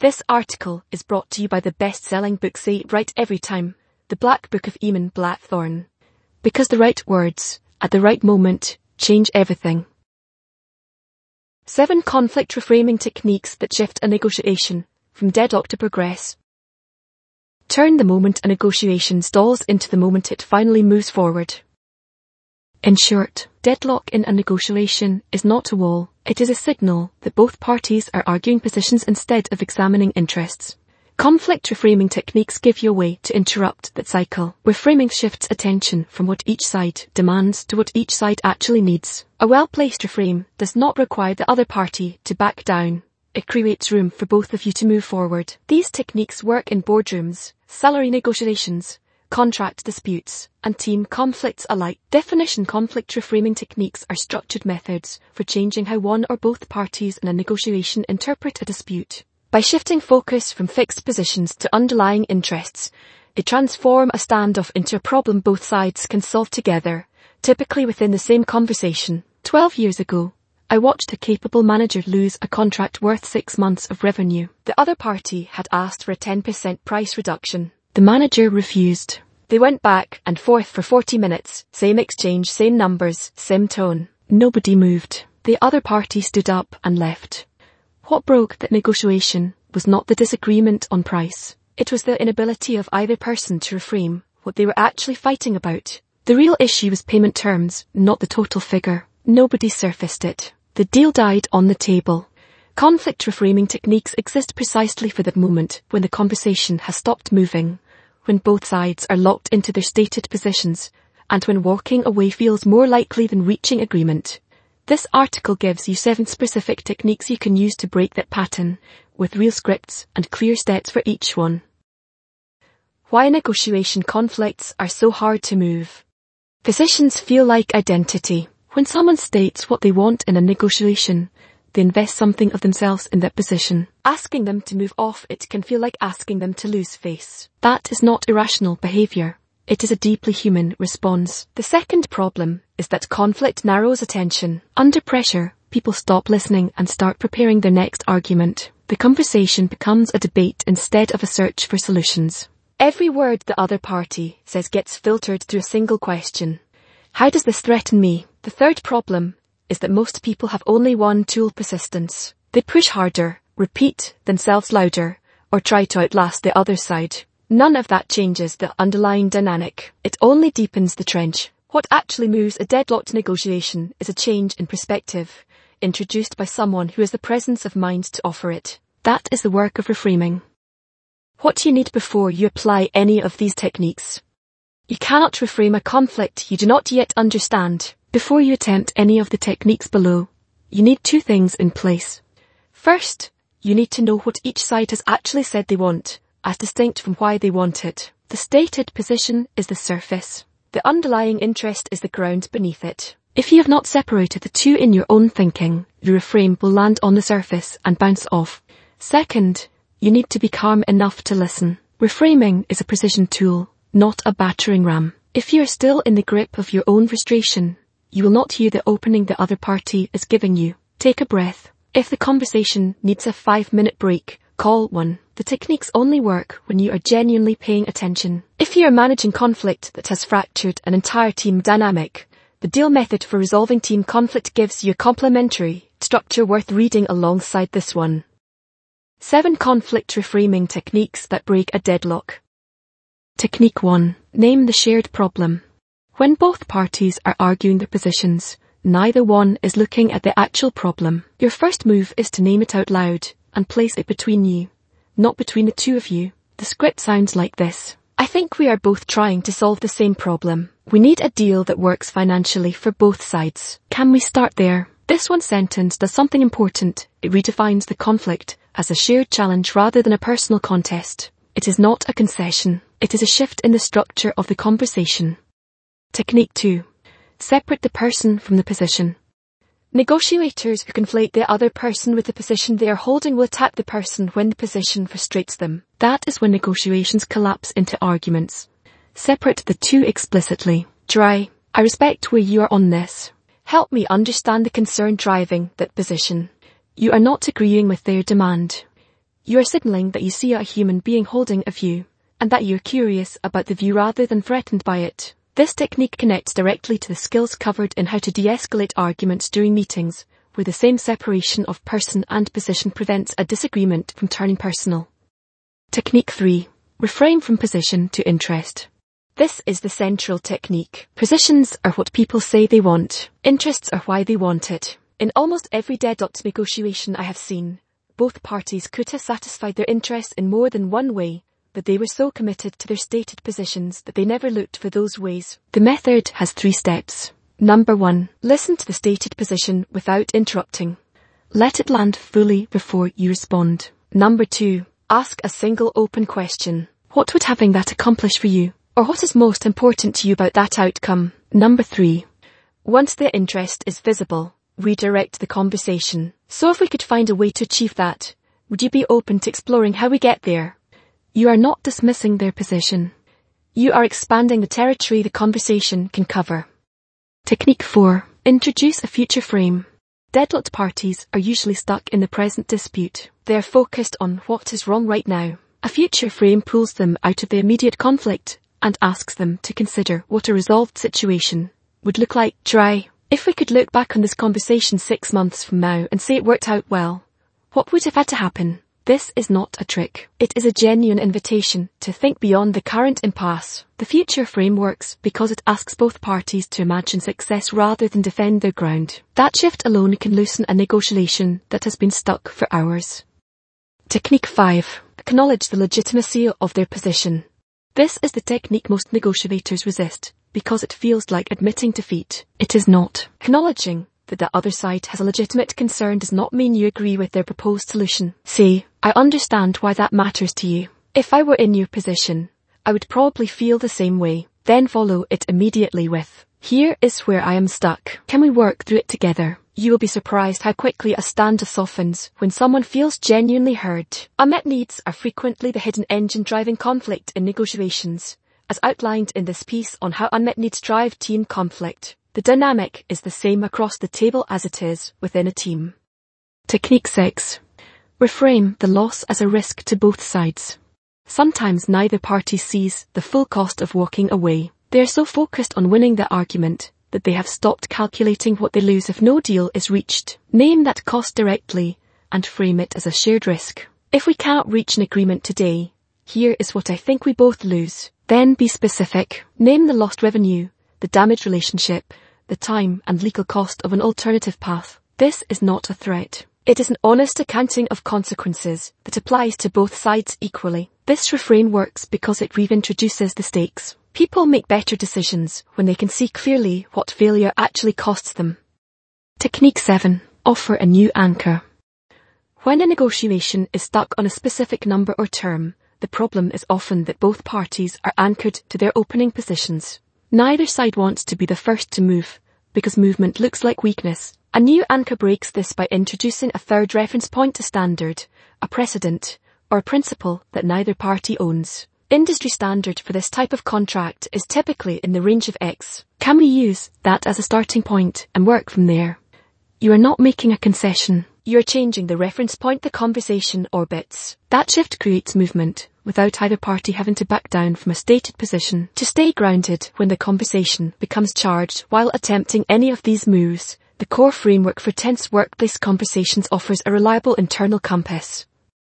This article is brought to you by the best-selling book Say It Right Every Time, The Black Book of Eamon Blackthorne. Because the right words, at the right moment, change everything. 7 conflict reframing techniques that shift a negotiation from deadlock to progress. Turn the moment a negotiation stalls into the moment it finally moves forward. In short, deadlock in a negotiation is not a wall. It is a signal that both parties are arguing positions instead of examining interests. Conflict reframing techniques give you a way to interrupt that cycle, where framing shifts attention from what each side demands to what each side actually needs. A well-placed reframe does not require the other party to back down. It creates room for both of you to move forward. These techniques work in boardrooms, salary negotiations, contract disputes, and team conflicts alike. Definition: conflict reframing techniques are structured methods for changing how one or both parties in a negotiation interpret a dispute. By shifting focus from fixed positions to underlying interests, they transform a standoff into a problem both sides can solve together, typically within the same conversation. 12 years ago, I watched a capable manager lose a contract worth 6 months of revenue. The other party had asked for a 10% price reduction. The manager refused. They went back and forth for 40 minutes, same exchange, same numbers, same tone. Nobody moved. The other party stood up and left. What broke that negotiation was not the disagreement on price. It was the inability of either person to reframe what they were actually fighting about. The real issue was payment terms, not the total figure. Nobody surfaced it. The deal died on the table. Conflict reframing techniques exist precisely for that moment when the conversation has stopped moving, when both sides are locked into their stated positions, and when walking away feels more likely than reaching agreement. This article gives you 7 specific techniques you can use to break that pattern, with real scripts and clear steps for each one. Why negotiation conflicts are so hard to move. Positions feel like identity. When someone states what they want in a negotiation, they invest something of themselves in that position. Asking them to move off it can feel like asking them to lose face. That is not irrational behavior. It is a deeply human response. The second problem is that conflict narrows attention. Under pressure, people stop listening and start preparing their next argument. The conversation becomes a debate instead of a search for solutions. Every word the other party says gets filtered through a single question. How does this threaten me? The third problem is that most people have only one tool: persistence. They push harder, repeat themselves louder, or try to outlast the other side. None of that changes the underlying dynamic. It only deepens the trench. What actually moves a deadlocked negotiation is a change in perspective, introduced by someone who has the presence of mind to offer it. That is the work of reframing. What do you need before you apply any of these techniques? You cannot reframe a conflict you do not yet understand. Before you attempt any of the techniques below, you need 2 things in place. First, you need to know what each side has actually said they want, as distinct from why they want it. The stated position is the surface. The underlying interest is the ground beneath it. If you have not separated the 2 in your own thinking, your reframe will land on the surface and bounce off. Second, you need to be calm enough to listen. Reframing is a precision tool, not a battering ram. If you are still in the grip of your own frustration, you will not hear the opening the other party is giving you. Take a breath. If the conversation needs a 5-minute break, call one. The techniques only work when you are genuinely paying attention. If you are managing conflict that has fractured an entire team dynamic, the deal method for resolving team conflict gives you a complementary structure worth reading alongside this one. 7 conflict reframing techniques that break a deadlock. Technique 1. Name the shared problem. When both parties are arguing their positions, neither one is looking at the actual problem. Your first move is to name it out loud and place it between you, not between the 2 of you. The script sounds like this. I think we are both trying to solve the same problem. We need a deal that works financially for both sides. Can we start there? This one sentence does something important. It redefines the conflict as a shared challenge rather than a personal contest. It is not a concession. It is a shift in the structure of the conversation. Technique 2. Separate the person from the position. Negotiators who conflate the other person with the position they are holding will attack the person when the position frustrates them. That is when negotiations collapse into arguments. Separate the 2 explicitly. Try, I respect where you are on this. Help me understand the concern driving that position. You are not agreeing with their demand. You are signaling that you see a human being holding a view, and that you're curious about the view rather than threatened by it. This technique connects directly to the skills covered in how to de-escalate arguments during meetings, where the same separation of person and position prevents a disagreement from turning personal. Technique 3. Reframe from position to interest. This is the central technique. Positions are what people say they want. Interests are why they want it. In almost every deadlocked negotiation I have seen, both parties could have satisfied their interests in more than one way, but they were so committed to their stated positions that they never looked for those ways. The method has 3 steps. Number 1. Listen to the stated position without interrupting. Let it land fully before you respond. Number 2. Ask a single open question. What would having that accomplish for you? Or what is most important to you about that outcome? Number 3. Once the interest is visible, redirect the conversation. So if we could find a way to achieve that, would you be open to exploring how we get there? You are not dismissing their position. You are expanding the territory the conversation can cover. Technique 4. Introduce a future frame. Deadlocked parties are usually stuck in the present dispute. They are focused on what is wrong right now. A future frame pulls them out of the immediate conflict and asks them to consider what a resolved situation would look like. Try. If we could look back on this conversation 6 months from now and say it worked out well, what would have had to happen? This is not a trick. It is a genuine invitation to think beyond the current impasse. The future frame works because it asks both parties to imagine success rather than defend their ground. That shift alone can loosen a negotiation that has been stuck for hours. Technique 5. Acknowledge the legitimacy of their position. This is the technique most negotiators resist, because it feels like admitting defeat. It is not. Acknowledging that the other side has a legitimate concern does not mean you agree with their proposed solution. Say, I understand why that matters to you. If I were in your position, I would probably feel the same way. Then follow it immediately with, here is where I am stuck. Can we work through it together? You will be surprised how quickly a standoff softens when someone feels genuinely heard. Unmet needs are frequently the hidden engine driving conflict in negotiations, as outlined in this piece on how unmet needs drive team conflict. The dynamic is the same across the table as it is within a team. Technique 6. Reframe the loss as a risk to both sides. Sometimes neither party sees the full cost of walking away. They are so focused on winning the argument that they have stopped calculating what they lose if no deal is reached. Name that cost directly and frame it as a shared risk. If we cannot reach an agreement today, here is what I think we both lose. Then be specific. Name the lost revenue, the damaged relationship, the time and legal cost of an alternative path. This is not a threat. It is an honest accounting of consequences that applies to both sides equally. This refrain works because it reintroduces the stakes. People make better decisions when they can see clearly what failure actually costs them. Technique 7. Offer a new anchor. When a negotiation is stuck on a specific number or term, the problem is often that both parties are anchored to their opening positions. Neither side wants to be the first to move, because movement looks like weakness. A new anchor breaks this by introducing a third reference point, a standard, a precedent, or a principle that neither party owns. Industry standard for this type of contract is typically in the range of X. Can we use that as a starting point and work from there? You are not making a concession. You are changing the reference point the conversation orbits. That shift creates movement, without either party having to back down from a stated position. To stay grounded when the conversation becomes charged while attempting any of these moves, the core framework for tense workplace conversations offers a reliable internal compass.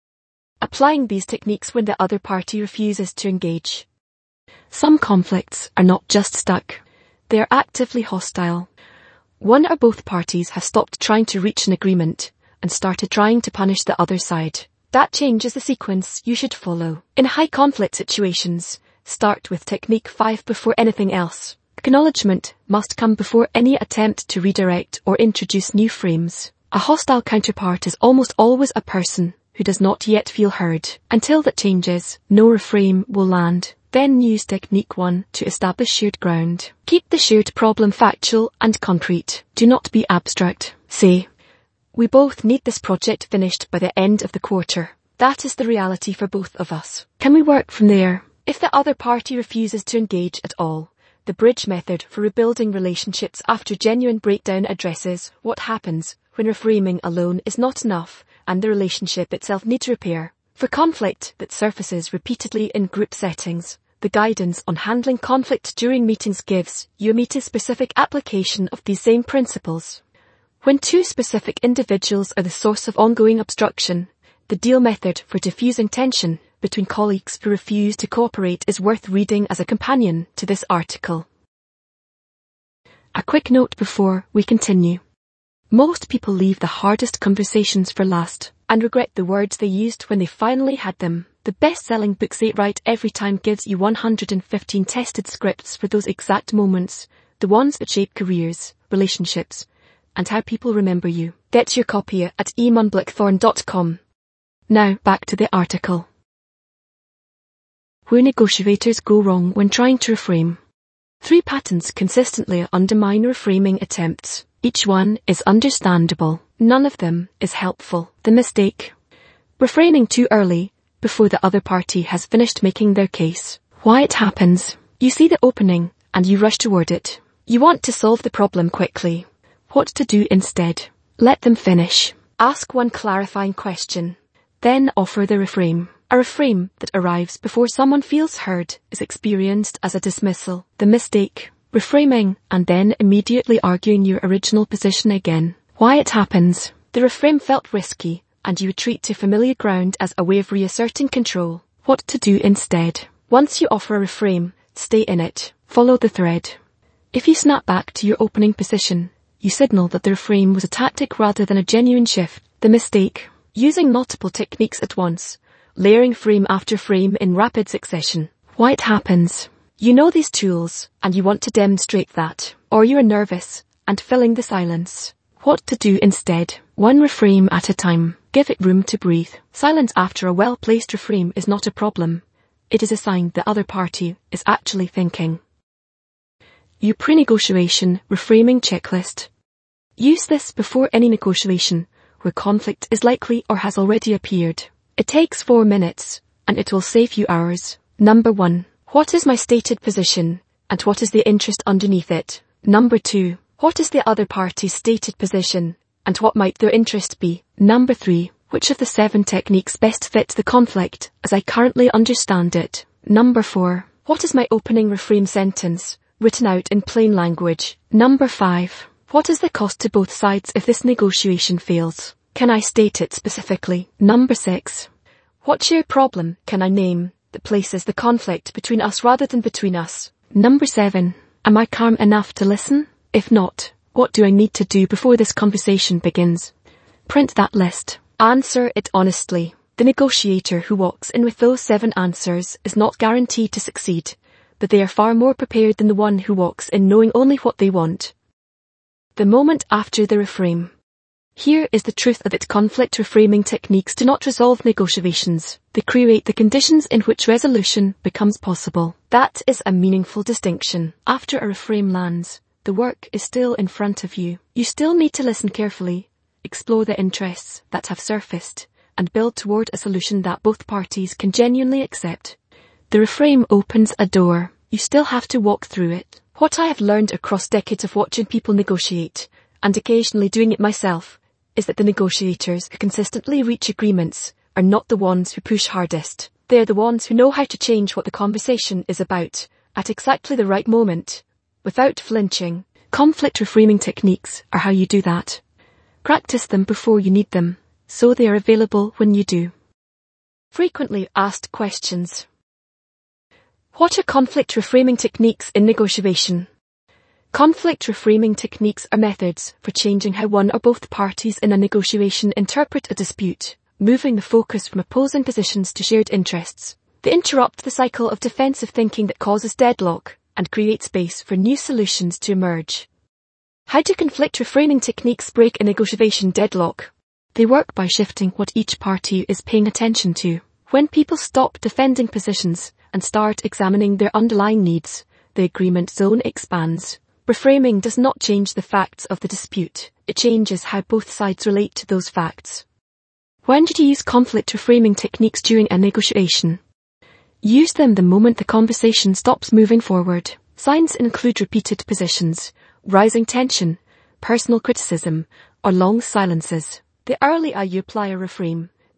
Applying these techniques when the other party refuses to engage. Some conflicts are not just stuck. They are actively hostile. One or both parties have stopped trying to reach an agreement and started trying to punish the other side. That changes the sequence you should follow. In high conflict situations, start with technique 5 before anything else. Acknowledgement must come before any attempt to redirect or introduce new frames. A hostile counterpart is almost always a person who does not yet feel heard. Until that changes, no reframe will land. Then use technique 1 to establish shared ground. Keep the shared problem factual and concrete. Do not be abstract. Say, we both need this project finished by the end of the quarter. That is the reality for both of us. Can we work from there? If the other party refuses to engage at all, the bridge method for rebuilding relationships after genuine breakdown addresses what happens when reframing alone is not enough and the relationship itself needs repair. For conflict that surfaces repeatedly in group settings, the guidance on handling conflict during meetings gives you a meeting-specific application of these same principles. When two specific individuals are the source of ongoing obstruction, the deal method for diffusing tension between colleagues who refuse to cooperate is worth reading as a companion to this article. A quick note before we continue. Most people leave the hardest conversations for last and regret the words they used when they finally had them. The best-selling book Say It Right Every Time gives you 115 tested scripts for those exact moments, the ones that shape careers, relationships, and how people remember you. Get your copy at eamonblackthorn.com. Now back to the article. Where negotiators go wrong when trying to reframe. 3 patterns consistently undermine reframing attempts. Each one is understandable. None of them is helpful. The mistake. Refraining too early, before the other party has finished making their case. Why it happens. You see the opening, and you rush toward it. You want to solve the problem quickly. What to do instead? Let them finish. Ask one clarifying question. Then offer the reframe. A reframe that arrives before someone feels heard is experienced as a dismissal. The mistake. Reframing and then immediately arguing your original position again. Why it happens. The reframe felt risky, and you retreat to familiar ground as a way of reasserting control. What to do instead. Once you offer a reframe, stay in it. Follow the thread. If you snap back to your opening position, you signal that the reframe was a tactic rather than a genuine shift. The mistake. Using multiple techniques at once. Layering frame after frame in rapid succession. Why it happens. You know these tools, and you want to demonstrate that. Or you are nervous, and filling the silence. What to do instead. One reframe at a time. Give it room to breathe. Silence after a well-placed reframe is not a problem. It is a sign the other party is actually thinking. Your pre-negotiation reframing checklist. Use this before any negotiation where conflict is likely or has already appeared. It takes 4 minutes, and it will save you hours. Number 1. What is my stated position, and what is the interest underneath it? Number 2. What is the other party's stated position, and what might their interest be? Number 3. Which of the 7 techniques best fit the conflict, as I currently understand it? Number 4. What is my opening reframe sentence, written out in plain language? Number 5. What is the cost to both sides if this negotiation fails? Can I state it specifically? Number 6. What shared problem can I name that places the conflict between us rather than between us? Number 7. Am I calm enough to listen? If not, what do I need to do before this conversation begins? Print that list. Answer it honestly. The negotiator who walks in with those 7 answers is not guaranteed to succeed, but they are far more prepared than the one who walks in knowing only what they want. The moment after the reframe. Here is the truth that conflict reframing techniques do not resolve negotiations. They create the conditions in which resolution becomes possible. That is a meaningful distinction. After a reframe lands, the work is still in front of you. You still need to listen carefully, explore the interests that have surfaced, and build toward a solution that both parties can genuinely accept. The reframe opens a door. You still have to walk through it. What I have learned across decades of watching people negotiate, and occasionally doing it myself, is that the negotiators who consistently reach agreements are not the ones who push hardest. They are the ones who know how to change what the conversation is about, at exactly the right moment, without flinching. Conflict reframing techniques are how you do that. Practice them before you need them, so they are available when you do. Frequently asked questions. What are conflict reframing techniques in negotiation? Conflict reframing techniques are methods for changing how one or both parties in a negotiation interpret a dispute, moving the focus from opposing positions to shared interests. They interrupt the cycle of defensive thinking that causes deadlock and create space for new solutions to emerge. How do conflict reframing techniques break a negotiation deadlock? They work by shifting what each party is paying attention to. When people stop defending positions and start examining their underlying needs, the agreement zone expands. Reframing does not change the facts of the dispute. It changes how both sides relate to those facts. When did you use conflict reframing techniques during a negotiation? Use them the moment the conversation stops moving forward. Signs include repeated positions, rising tension, personal criticism, or long silences. The earlier you apply a reframe, the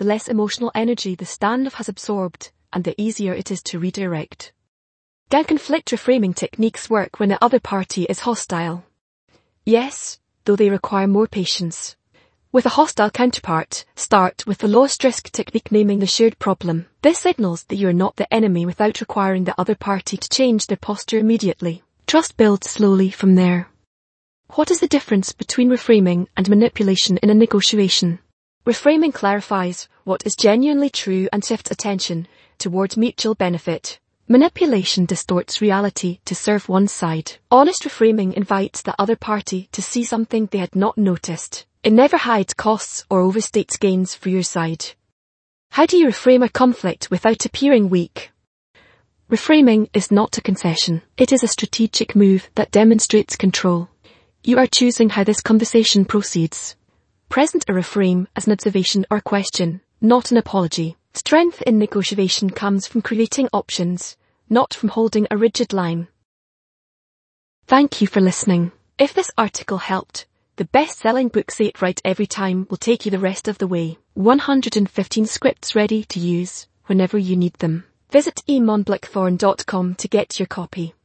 the less emotional energy the standoff has absorbed, and the easier it is to redirect. Can conflict reframing techniques work when the other party is hostile? Yes, though they require more patience. With a hostile counterpart, start with the lowest risk technique, naming the shared problem. This signals that you are not the enemy without requiring the other party to change their posture immediately. Trust builds slowly from there. What is the difference between reframing and manipulation in a negotiation? Reframing clarifies what is genuinely true and shifts attention towards mutual benefit. Manipulation distorts reality to serve one side. Honest reframing invites the other party to see something they had not noticed. It never hides costs or overstates gains for your side. How do you reframe a conflict without appearing weak? Reframing is not a concession. It is a strategic move that demonstrates control. You are choosing how this conversation proceeds. Present a reframe as an observation or question, not an apology. Strength in negotiation comes from creating options, not from holding a rigid line. Thank you for listening. If this article helped, the best-selling book Say It Right Every Time will take you the rest of the way. 115 scripts ready to use whenever you need them. Visit emonblackthorn.com to get your copy.